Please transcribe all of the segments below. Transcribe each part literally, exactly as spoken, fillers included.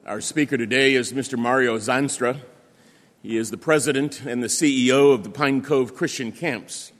Our speaker today is Mister Mario Zandstra. He is the president and the C E O of the Pine Cove Christian Camps.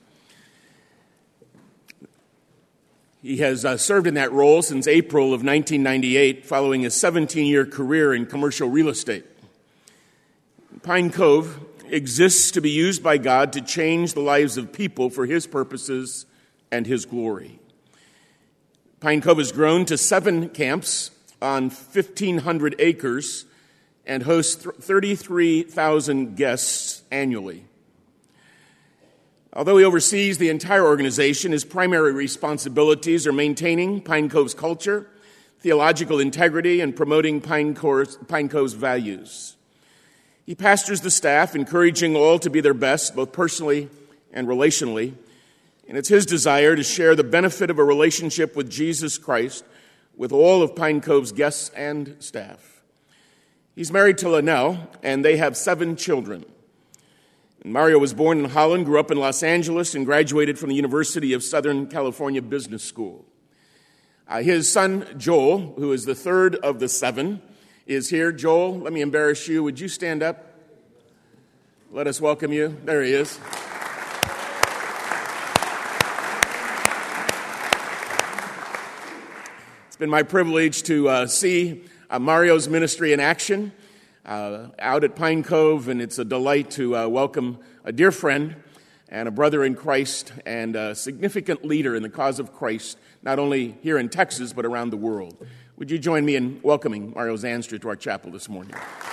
He has uh, served in that role since April of nineteen ninety-eight, following a seventeen-year career in commercial real estate. Pine Cove exists to be used by God to change the lives of people for His purposes and His glory. Pine Cove has grown to seven camps on fifteen hundred acres and hosts thirty-three thousand guests annually. Although he oversees the entire organization, his primary responsibilities are maintaining Pine Cove's culture, theological integrity, and promoting Pine Cove's values. He pastors the staff, encouraging all to be their best, both personally and relationally, and it's his desire to share the benefit of a relationship with Jesus Christ with all of Pine Cove's guests and staff. He's married to Linnell, and they have seven children. And Mario was born in Holland, grew up in Los Angeles, and graduated from the University of Southern California Business School. Uh, his son, Joel, who is the third of the seven, is here. Joel, let me embarrass you. Would you stand up? Let us welcome you. There he is. It's been my privilege to uh, see uh, Mario's ministry in action uh, out at Pine Cove, and it's a delight to uh, welcome a dear friend and a brother in Christ and a significant leader in the cause of Christ, not only here in Texas, but around the world. Would you join me in welcoming Mario Zandstra to our chapel this morning?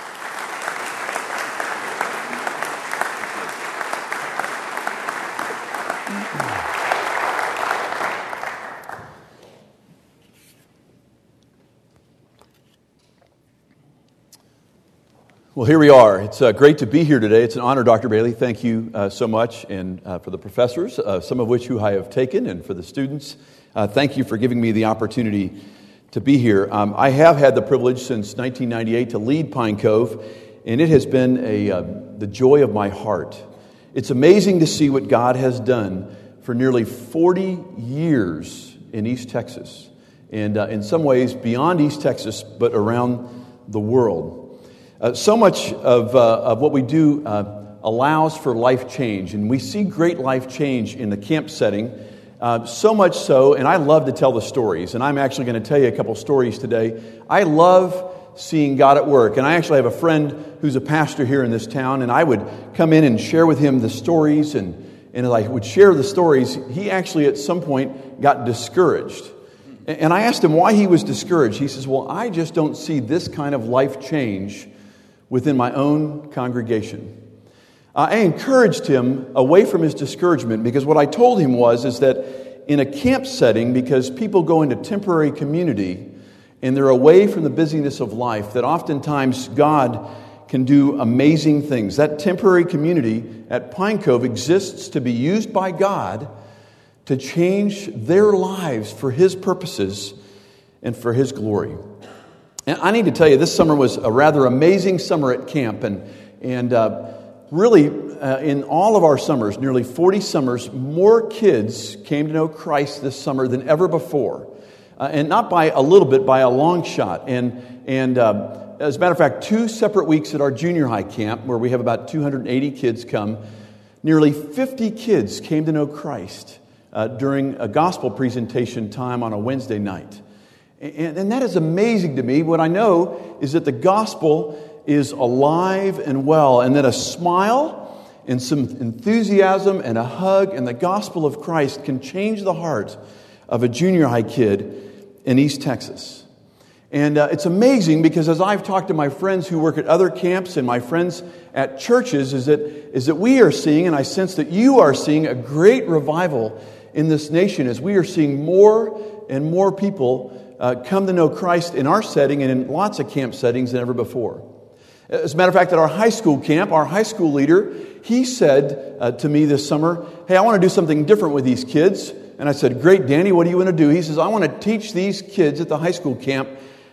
Well, here we are. It's uh, great to be here today. It's an honor, Doctor Bailey. Thank you uh, so much, and uh, for the professors, uh, some of which who I have taken, and for the students. Uh, thank you for giving me the opportunity to be here. Um, I have had the privilege since nineteen ninety-eight to lead Pine Cove, and it has been a uh, the joy of my heart. It's amazing to see what God has done for nearly forty years in East Texas, and uh, in some ways beyond East Texas, but around the world. Uh, so much of, uh, of what we do uh, allows for life change, and we see great life change in the camp setting, uh, so much so, and I love to tell the stories, and I'm actually going to tell you a couple stories today. I love seeing God at work, and I actually have a friend who's a pastor here in this town, and I would come in and share with him the stories, and, and as I would share the stories, he actually at some point got discouraged. And I asked him why he was discouraged. He says, well, I just don't see this kind of life change within my own congregation. Uh, I encouraged him away from his discouragement, because what I told him was is that in a camp setting, because people go into temporary community and they're away from the busyness of life, that oftentimes God can do amazing things. That temporary community at Pine Cove exists to be used by God to change their lives for His purposes and for His glory. And I need to tell you, this summer was a rather amazing summer at camp, and and uh, really, uh, in all of our summers, nearly forty summers, more kids came to know Christ this summer than ever before, uh, and not by a little bit, by a long shot. And and uh, as a matter of fact, two separate weeks at our junior high camp, where we have about two hundred eighty kids come, nearly fifty kids came to know Christ uh, during a gospel presentation time on a Wednesday night. And, and that is amazing to me. What I know is that the gospel is alive and well, and that a smile and some enthusiasm and a hug and the gospel of Christ can change the heart of a junior high kid in East Texas. And uh, it's amazing, because as I've talked to my friends who work at other camps and my friends at churches, is that is that we are seeing, and I sense that you are seeing, a great revival in this nation as we are seeing more and more people Uh, come to know Christ in our setting and in lots of camp settings than ever before. As a matter of fact, at our high school camp, our high school leader, he said uh, to me this summer, hey, I want to do something different with these kids. And I said, great, Danny, what do you want to do? He says, I want to teach these kids at the high school camp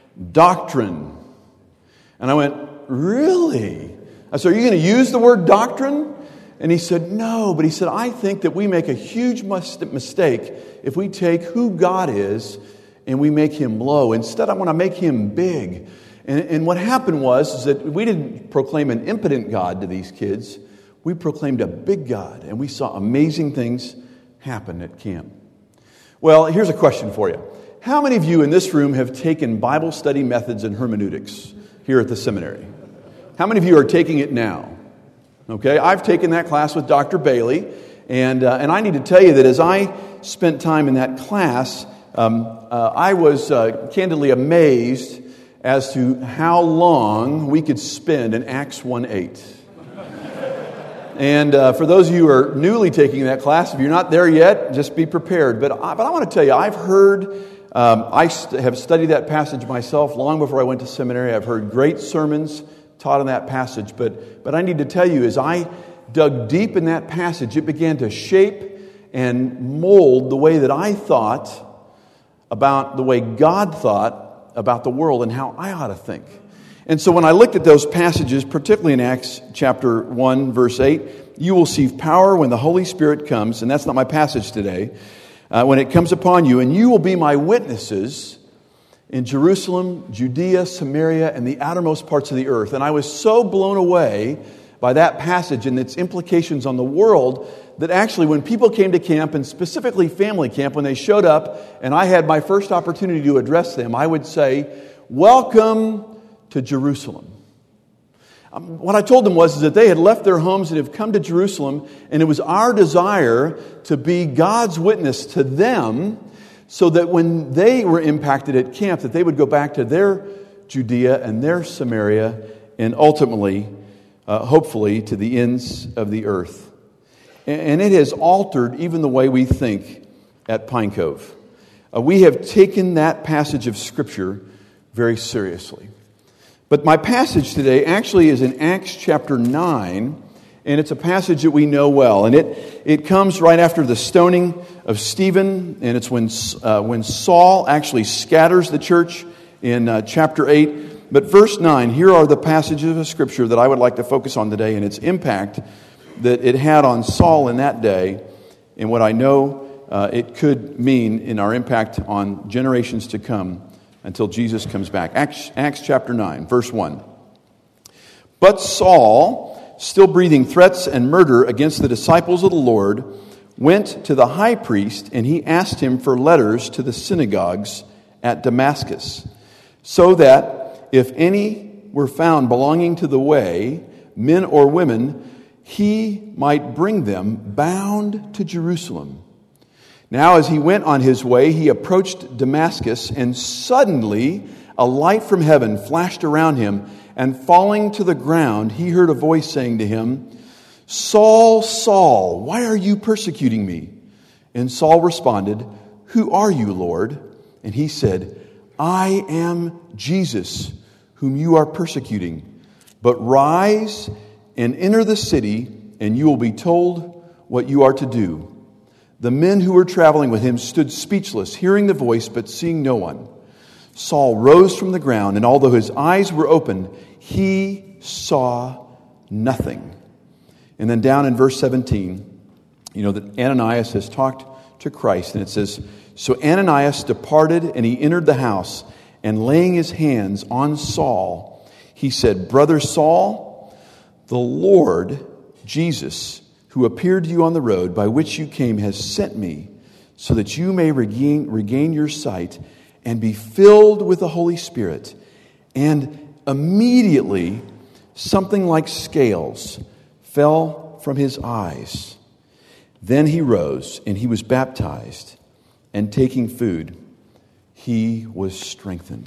doctrine. And I went, really? I said, are you going to use the word doctrine? And he said, no, but he said, I think that we make a huge mistake if we take who God is and we make Him low. Instead, I want to make Him big. And, and what happened was is that we didn't proclaim an impotent God to these kids. We proclaimed a big God, and we saw amazing things happen at camp. Well, here's a question for you. How many of you in this room have taken Bible study methods and hermeneutics here at the seminary? How many of you are taking it now? Okay, I've taken that class with Doctor Bailey, and uh, and I need to tell you that as I spent time in that class, um, uh, I was uh, candidly amazed as to how long we could spend in Acts one eight. And uh, for those of you who are newly taking that class, if you're not there yet, just be prepared. But I, but I want to tell you, I've heard, um, I st- have studied that passage myself long before I went to seminary. I've heard great sermons taught on that passage. But, but I need to tell you, as I dug deep in that passage, it began to shape and mold the way that I thought about the way God thought about the world and how I ought to think. And so when I looked at those passages, particularly in Acts chapter one, verse eight, you will receive power when the Holy Spirit comes, and that's not my passage today, uh, when it comes upon you, and you will be my witnesses in Jerusalem, Judea, Samaria, and the outermost parts of the earth. And I was so blown away by that passage and its implications on the world that actually when people came to camp, and specifically family camp, when they showed up and I had my first opportunity to address them, I would say, "Welcome to Jerusalem." Um, what I told them was is that they had left their homes and have come to Jerusalem, and it was our desire to be God's witness to them so that when they were impacted at camp, that they would go back to their Judea and their Samaria and ultimately, uh, hopefully, to the ends of the earth. And, and it has altered even the way we think at Pine Cove. Uh, we have taken that passage of Scripture very seriously. But my passage today actually is in Acts chapter nine, and it's a passage that we know well. And it, it comes right after the stoning of Stephen, and it's when, uh, when Saul actually scatters the church in uh, chapter eight. But verse nine, here are the passages of Scripture that I would like to focus on today and its impact that it had on Saul in that day and what I know uh, it could mean in our impact on generations to come until Jesus comes back. Acts, Acts chapter nine, verse one. But Saul, still breathing threats and murder against the disciples of the Lord, went to the high priest, and he asked him for letters to the synagogues at Damascus, so that if any were found belonging to the way, men or women, he might bring them bound to Jerusalem. Now, as he went on his way, he approached Damascus, and suddenly a light from heaven flashed around him, and falling to the ground, he heard a voice saying to him, "Saul, Saul, why are you persecuting me?" And Saul responded, "Who are you, Lord?" And he said, "I am Jesus, whom you are persecuting. But rise and enter the city, and you will be told what you are to do." The men who were traveling with him stood speechless, hearing the voice, but seeing no one. Saul rose from the ground, and although his eyes were opened, he saw nothing. And then down in verse seventeen, you know that Ananias has talked to Christ, and it says, "So Ananias departed, and he entered the house, and laying his hands on Saul, he said, 'Brother Saul, the Lord Jesus, who appeared to you on the road by which you came, has sent me, so that you may regain, regain your sight and be filled with the Holy Spirit.' And immediately something like scales fell from his eyes. Then he rose, and he was baptized, and taking food, he was strengthened."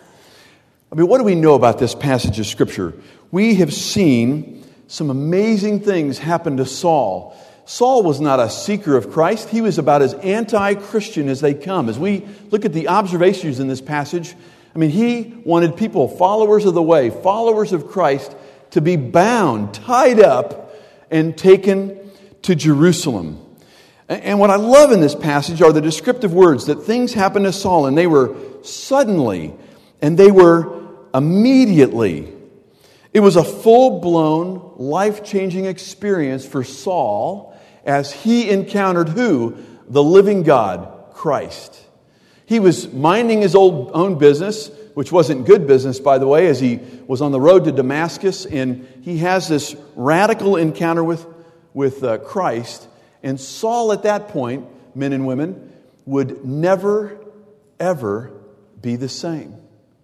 I mean, what do we know about this passage of Scripture? We have seen some amazing things happen to Saul. Saul was not a seeker of Christ. He was about as anti-Christian as they come. As we look at the observations in this passage, I mean, he wanted people, followers of the way, followers of Christ, to be bound, tied up, and taken to Jerusalem. And what I love in this passage are the descriptive words that things happened to Saul, and they were suddenly, and they were immediately. It was a full-blown, life-changing experience for Saul as he encountered who? The living God, Christ. He was minding his old own business, which wasn't good business, by the way, as he was on the road to Damascus, and he has this radical encounter with, with uh, Christ. And Saul at that point, men and women, would never, ever be the same.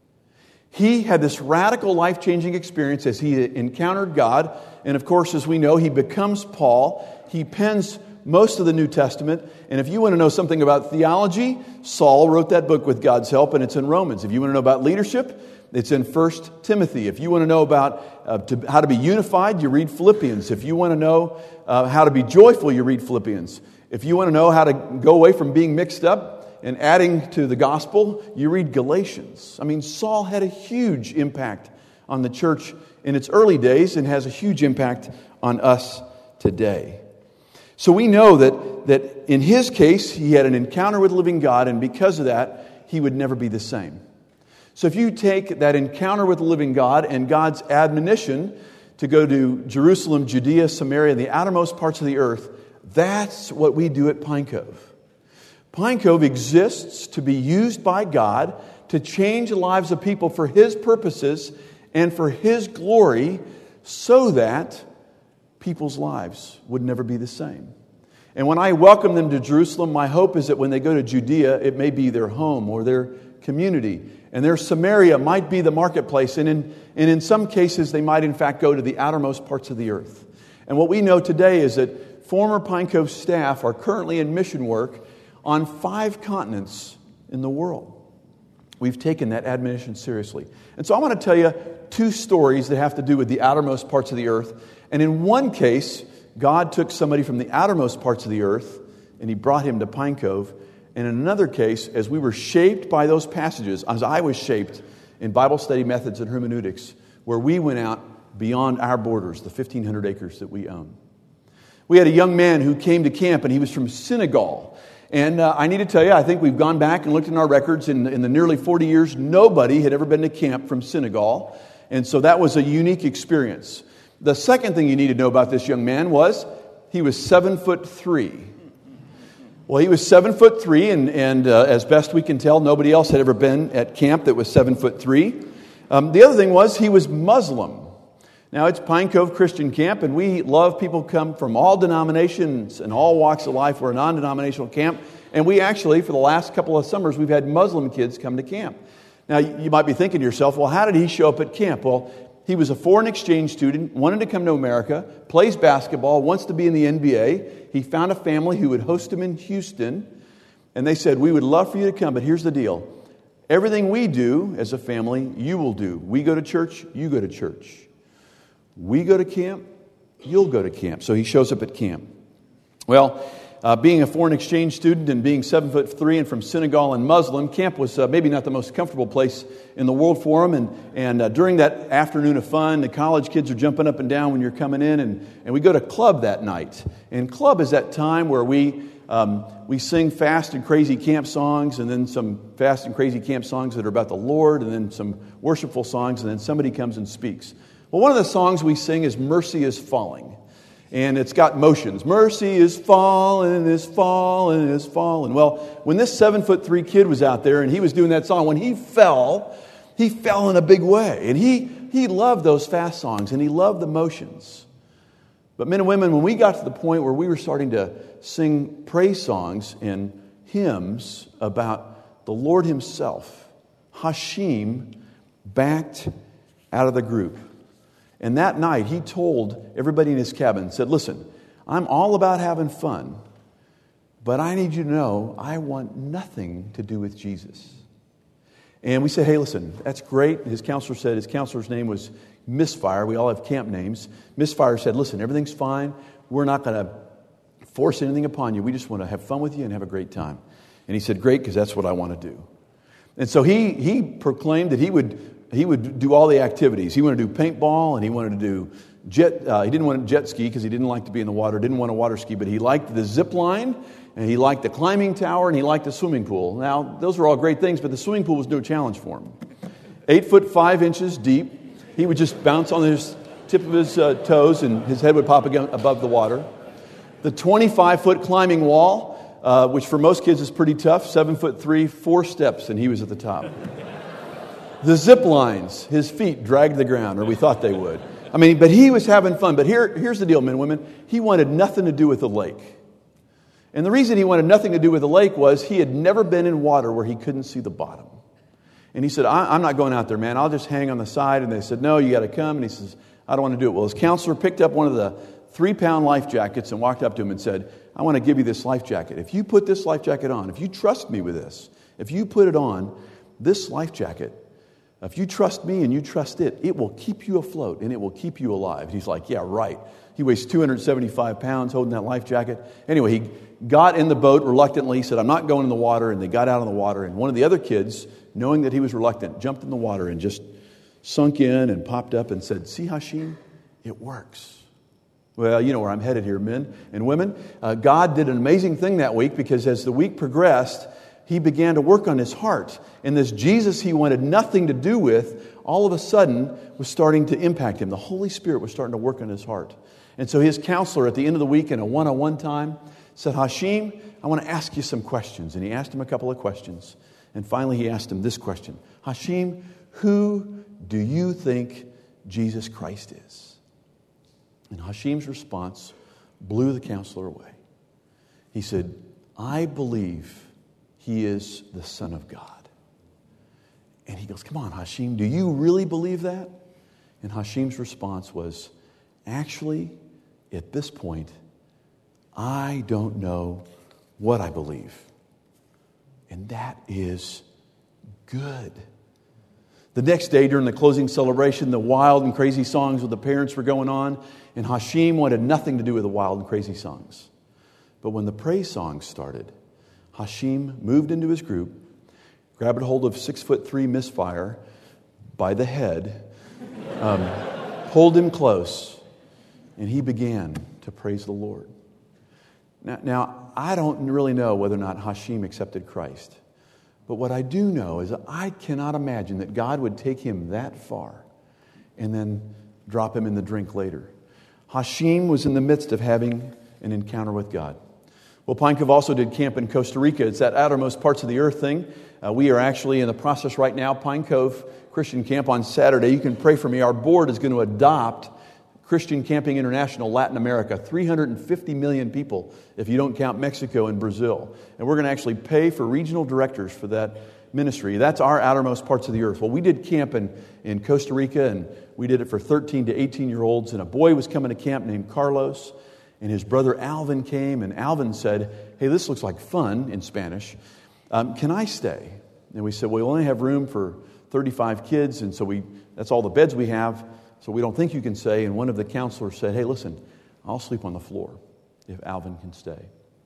He had this radical life-changing experience as he encountered God. And of course, as we know, he becomes Paul. He pens most of the New Testament. And if you want to know something about theology, Saul wrote that book with God's help, and it's in Romans. If you want to know about leadership, it's in First Timothy. If you want to know about uh, to, how to be unified, you read Philippians. If you want to know uh, how to be joyful, you read Philippians. If you want to know how to go away from being mixed up and adding to the gospel, you read Galatians. I mean, Saul had a huge impact on the church in its early days and has a huge impact on us today. So we know that, that in his case, he had an encounter with the living God, and because of that, he would never be the same. So if you take that encounter with the living God and God's admonition to go to Jerusalem, Judea, Samaria, the outermost parts of the earth, that's what we do at Pine Cove. Pine Cove exists to be used by God to change the lives of people for His purposes and for His glory, so that people's lives would never be the same. And when I welcome them to Jerusalem, my hope is that when they go to Judea, it may be their home or their community. And their Samaria might be the marketplace. And in, and in some cases, they might in fact go to the outermost parts of the earth. And what we know today is that former Pine Cove staff are currently in mission work on five continents in the world. We've taken that admonition seriously. And so I want to tell you two stories that have to do with the outermost parts of the earth. And in one case, God took somebody from the outermost parts of the earth and He brought him to Pine Cove. And in another case, as we were shaped by those passages, as I was shaped in Bible study methods and hermeneutics, where we went out beyond our borders, the fifteen hundred acres that we own. We had a young man who came to camp, and he was from Senegal. And uh, I need to tell you, I think we've gone back and looked in our records. In, in the nearly forty years, nobody had ever been to camp from Senegal. And so that was a unique experience. The second thing you need to know about this young man was he was seven foot three. Well, he was seven foot three, and, and uh, as best we can tell, nobody else had ever been at camp that was seven foot three. Um, the other thing was he was Muslim. Now, it's Pine Cove Christian Camp, and we love people who come from all denominations and all walks of life. We're a non-denominational camp, and we actually, for the last couple of summers, we've had Muslim kids come to camp. Now, you might be thinking to yourself, well, how did he show up at camp? Well, he was a foreign exchange student, wanted to come to America, plays basketball, wants to be in the N B A. He found a family who would host him in Houston, and they said, we would love for you to come, but here's the deal. Everything we do as a family, you will do. We go to church, you go to church. We go to camp, you'll go to camp. So he shows up at camp. Well, uh, being a foreign exchange student and being seven foot three and from Senegal and Muslim, camp was uh, maybe not the most comfortable place in the world for him. And, and uh, during that afternoon of fun, the college kids are jumping up and down when you're coming in. And, and we go to club that night. And club is that time where we um, we sing fast and crazy camp songs, and then some fast and crazy camp songs that are about the Lord, and then some worshipful songs, and then somebody comes and speaks. Well, one of the songs we sing is Mercy is Falling. And it's got motions. Mercy is falling, is falling, is falling. Well, when this seven foot three kid was out there and he was doing that song, when he fell, he fell in a big way. And he, he loved those fast songs, and he loved the motions. But men and women, when we got to the point where we were starting to sing praise songs and hymns about the Lord Himself, Hashim backed out of the group. And that night, he told everybody in his cabin, said, listen, I'm all about having fun, but I need you to know I want nothing to do with Jesus. And we said, hey, listen, that's great. His counselor said, his counselor's name was Misfire. We all have camp names. Misfire said, listen, everything's fine. We're not going to force anything upon you. We just want to have fun with you and have a great time. And he said, great, because that's what I want to do. And so he he proclaimed that he would he would do all the activities. He wanted to do paintball, and he wanted to do jet. Uh, he didn't want to jet ski because he didn't like to be in the water. Didn't want to water ski, but he liked the zip line, and he liked the climbing tower, and he liked the swimming pool. Now those were all great things, but the swimming pool was no challenge for him. Eight foot five inches deep. He would just bounce on his tip of his uh, toes, and his head would pop again above the water. The twenty-five foot climbing wall. uh, which for most kids is pretty tough. Seven foot three, four steps, and he was at the top. The zip lines, his feet dragged the ground, or we thought they would. I mean, but he was having fun. But here, here's the deal, men and women. He wanted nothing to do with the lake. And the reason he wanted nothing to do with the lake was he had never been in water where he couldn't see the bottom. And he said, I, I'm not going out there, man. I'll just hang on the side. And they said, no, you got to come. And he says, I don't want to do it. Well, his counselor picked up one of the three-pound life jackets and walked up to him and said, I want to give you this life jacket. If you put this life jacket on, if you trust me with this, if you put it on, this life jacket, if you trust me and you trust it, it will keep you afloat and it will keep you alive. And he's like, yeah, right. He weighs two hundred seventy-five pounds holding that life jacket. Anyway, he got in the boat reluctantly. He said, I'm not going in the water. And they got out of the water. And one of the other kids, knowing that he was reluctant, jumped in the water and just sunk in and popped up and said, see, Hashim, it works. Well, you know where I'm headed here, men and women. Uh, God did an amazing thing that week because as the week progressed, he began to work on his heart. And this Jesus he wanted nothing to do with, all of a sudden was starting to impact him. The Holy Spirit was starting to work on his heart. And so his counselor at the end of the week in a one-on-one time said, Hashim, I want to ask you some questions. And he asked him a couple of questions. And finally he asked him this question. Hashim, who do you think Jesus Christ is? And Hashim's response blew the counselor away. He said, I believe he is the Son of God. And he goes, come on, Hashim, do you really believe that? And Hashim's response was, actually, at this point, I don't know what I believe. And that is good. The next day during the closing celebration, the wild and crazy songs with the parents were going on, and Hashim wanted nothing to do with the wild and crazy songs. But when the praise songs started, Hashim moved into his group, grabbed a hold of six foot three misfire by the head, um, pulled him close, and he began to praise the Lord. Now, now, I don't really know whether or not Hashim accepted Christ. But what I do know is that I cannot imagine that God would take him that far and then drop him in the drink later. Hashim was in the midst of having an encounter with God. Well, Pine Cove also did camp in Costa Rica. It's that outermost parts of the earth thing. Uh, we are actually in the process right now, Pine Cove Christian Camp on Saturday. You can pray for me. Our board is going to adopt Christian Camping International Latin America, three hundred fifty million people if you don't count Mexico and Brazil. And we're going to actually pay for regional directors for that ministry. That's our outermost parts of the earth. Well, we did camp in, in Costa Rica, and we did it for thirteen to eighteen-year-olds. And a boy was coming to camp named Carlos, and his brother Alvin came, and Alvin said, hey, this looks like fun in Spanish. Um, can I stay? And we said, well, we only have room for thirty-five kids, and so we that's all the beds we have. So we don't think you can stay. And one of the counselors said, hey, listen, I'll sleep on the floor if Alvin can stay.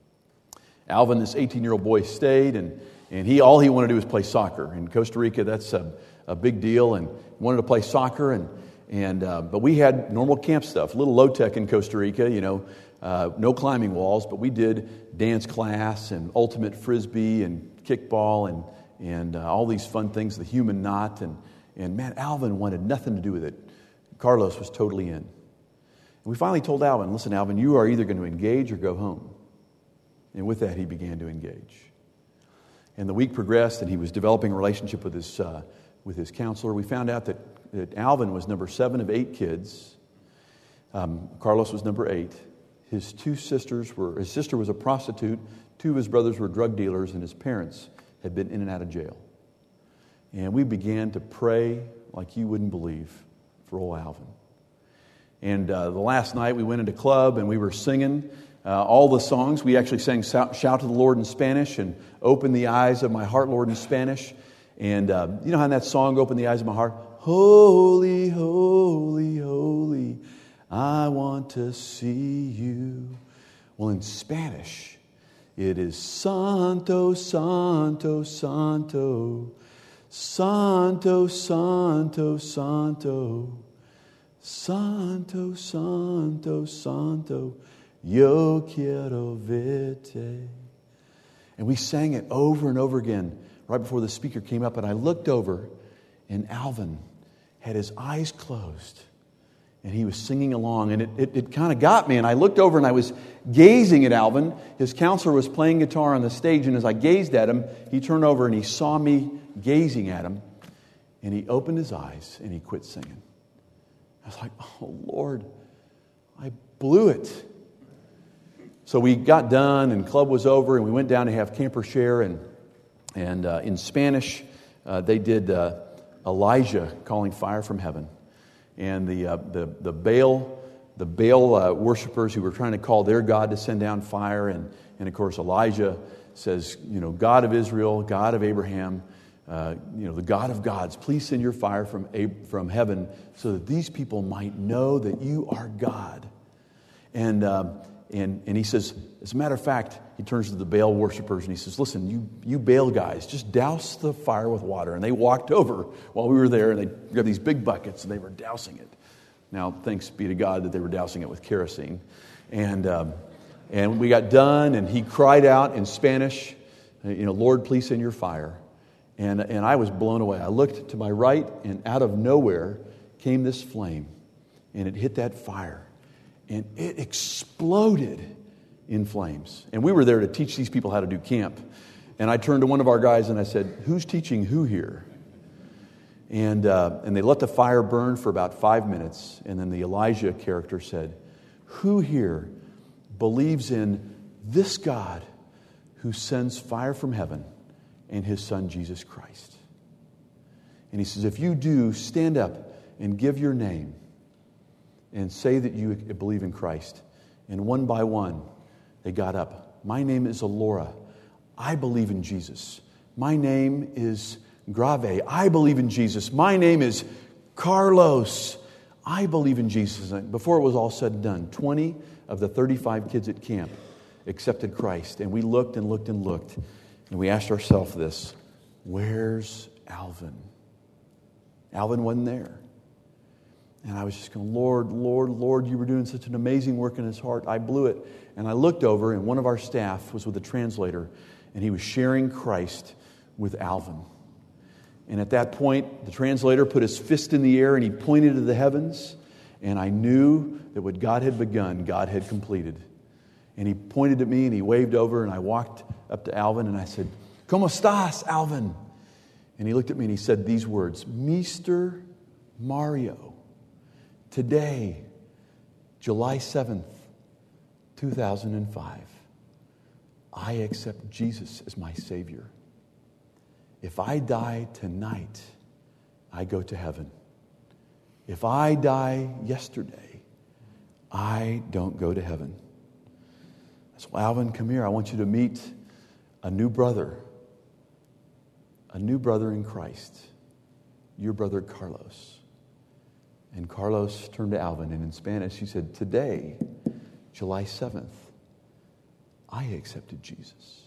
Alvin, this eighteen-year-old boy, stayed, and, and he all he wanted to do was play soccer. In Costa Rica, that's a, a big deal, and he wanted to play soccer. And, and uh, but we had normal camp stuff, a little low-tech in Costa Rica, you know, uh, no climbing walls, but we did dance class and ultimate frisbee and kickball and, and uh, all these fun things, the human knot. And, and man, Alvin wanted nothing to do with it. Carlos was totally in. And we finally told Alvin, listen, Alvin, you are either going to engage or go home. And with that, he began to engage. And the week progressed, and he was developing a relationship with his uh, with his counselor. We found out that, that Alvin was number seven of eight kids. Um, Carlos was number eight. His two sisters were, his sister was a prostitute, two of his brothers were drug dealers, and his parents had been in and out of jail. And we began to pray like you wouldn't believe for old Alvin. And uh, the last night we went into club and we were singing uh, all the songs. We actually sang Shout to the Lord in Spanish and Open the Eyes of My Heart, Lord, in Spanish. And uh, you know how in that song, Open the Eyes of My Heart, holy, holy, holy, I want to see you. Well, in Spanish, it is Santo, Santo, Santo, Santo, Santo, Santo, Santo, Santo, Santo, yo quiero verte. And we sang it over and over again right before the speaker came up, and I looked over, and Alvin had his eyes closed, And he was singing along, and it, it, it kind of got me. And I looked over and I was gazing at Alvin. His counselor was playing guitar on the stage, and as I gazed at him, he turned over and he saw me gazing at him. And he opened his eyes and he quit singing. I was like, oh, Lord, I blew it. So we got done and club was over, and we went down to have camper share. And, and uh, in Spanish, uh, they did uh, Elijah calling fire from heaven. And the uh, the the Baal the Baal uh, worshipers who were trying to call their God to send down fire, and and of course Elijah says, you know, God of Israel, God of Abraham, uh, you know, the God of gods, please send your fire from Ab- from heaven, so that these people might know that you are God. And um, and and he says, as a matter of fact, he turns to the Baal worshipers and he says, listen, you you Baal guys, just douse the fire with water. And they walked over while we were there, and they grabbed these big buckets and they were dousing it. Now, thanks be to God that they were dousing it with kerosene. And um, and we got done, and he cried out in Spanish, you know, Lord, please send your fire. And and I was blown away. I looked to my right, and out of nowhere came this flame, and it hit that fire. And it exploded in flames. And we were there to teach these people how to do camp. And I turned to one of our guys and I said, who's teaching who here? And uh, and they let the fire burn for about five minutes. And then the Elijah character said, who here believes in this God who sends fire from heaven and his son Jesus Christ? And he says, if you do, stand up and give your name and say that you believe in Christ. And one by one, they got up. My name is Alora. I believe in Jesus. My name is Grave. I believe in Jesus. My name is Carlos. I believe in Jesus. And before it was all said and done, twenty of the thirty-five kids at camp accepted Christ. And we looked and looked and looked. And we asked ourselves this, where's Alvin? Alvin wasn't there. And I was just going, Lord, Lord, Lord, you were doing such an amazing work in his heart. I blew it. And I looked over, and one of our staff was with a translator, and he was sharing Christ with Alvin. And at that point, the translator put his fist in the air, and he pointed to the heavens, and I knew that what God had begun, God had completed. And he pointed at me, and he waved over, and I walked up to Alvin, and I said, ¿Cómo estás, Alvin? And he looked at me, and he said these words, Mister Mario. Today, July seventh, two thousand five, I accept Jesus as my Savior. If I die tonight, I go to heaven. If I die yesterday, I don't go to heaven. So Alvin, come here. I want you to meet a new brother. A new brother in Christ. Your brother Carlos. And Carlos turned to Alvin, and in Spanish he said, today, July seventh, I accepted Jesus.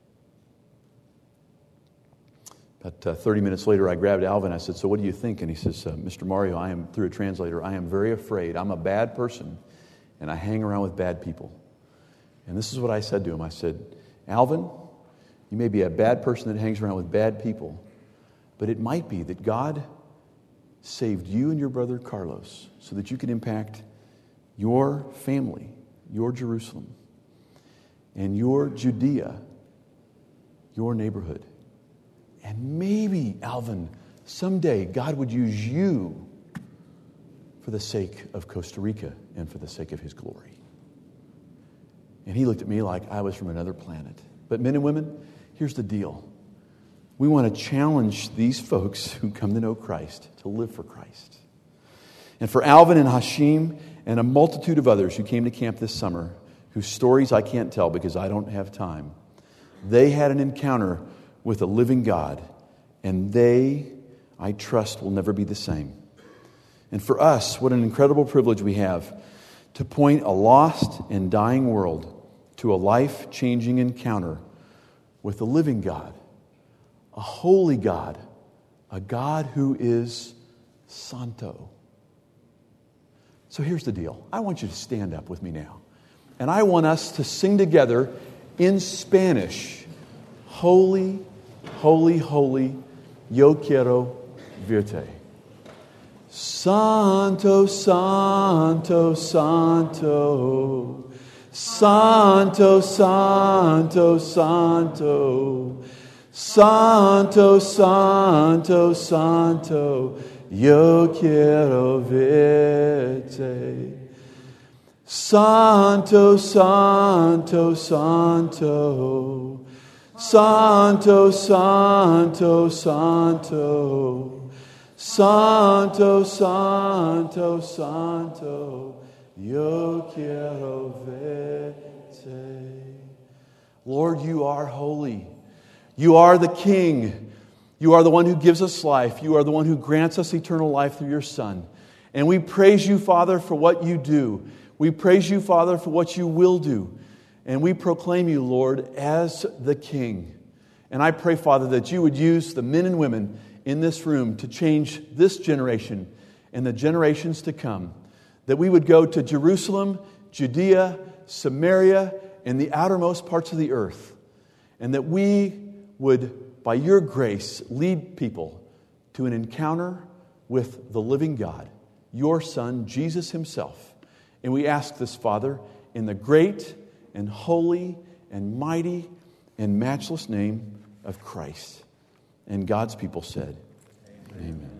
About uh, thirty minutes later, I grabbed Alvin. I said, so what do you think? And he says, uh, Mister Mario, I am, through a translator, I am very afraid. I'm a bad person, and I hang around with bad people. And this is what I said to him. I said, Alvin, you may be a bad person that hangs around with bad people, but it might be that God saved you and your brother Carlos so that you could impact your family, your Jerusalem, and your Judea, your neighborhood. And maybe, Alvin, someday God would use you for the sake of Costa Rica and for the sake of his glory. And he looked at me like I was from another planet. But men and women, here's the deal. We want to challenge these folks who come to know Christ to live for Christ. And for Alvin and Hashim and a multitude of others who came to camp this summer, whose stories I can't tell because I don't have time, they had an encounter with a living God, and they, I trust, will never be the same. And for us, what an incredible privilege we have to point a lost and dying world to a life-changing encounter with the living God, a holy God, a God who is Santo. So here's the deal. I want you to stand up with me now. And I want us to sing together in Spanish, Holy, holy, holy, yo quiero verte. Santo, Santo, Santo. Santo, Santo, Santo. Santo, Santo, Santo. Yo quiero verte. Santo, Santo, Santo. Santo, Santo, Santo. Santo, Santo, Santo, yo quiero verte. Lord, you are holy. You are the King. You are the one who gives us life. You are the one who grants us eternal life through your Son. And we praise you, Father, for what you do. We praise you, Father, for what you will do. And we proclaim you, Lord, as the King. And I pray, Father, that you would use the men and women in this room to change this generation and the generations to come. That we would go to Jerusalem, Judea, Samaria, and the outermost parts of the earth. And that we would, by your grace, lead people to an encounter with the living God, your Son, Jesus himself. And we ask this, Father, in the great and holy and mighty and matchless name of Christ. And God's people said, Amen. Amen.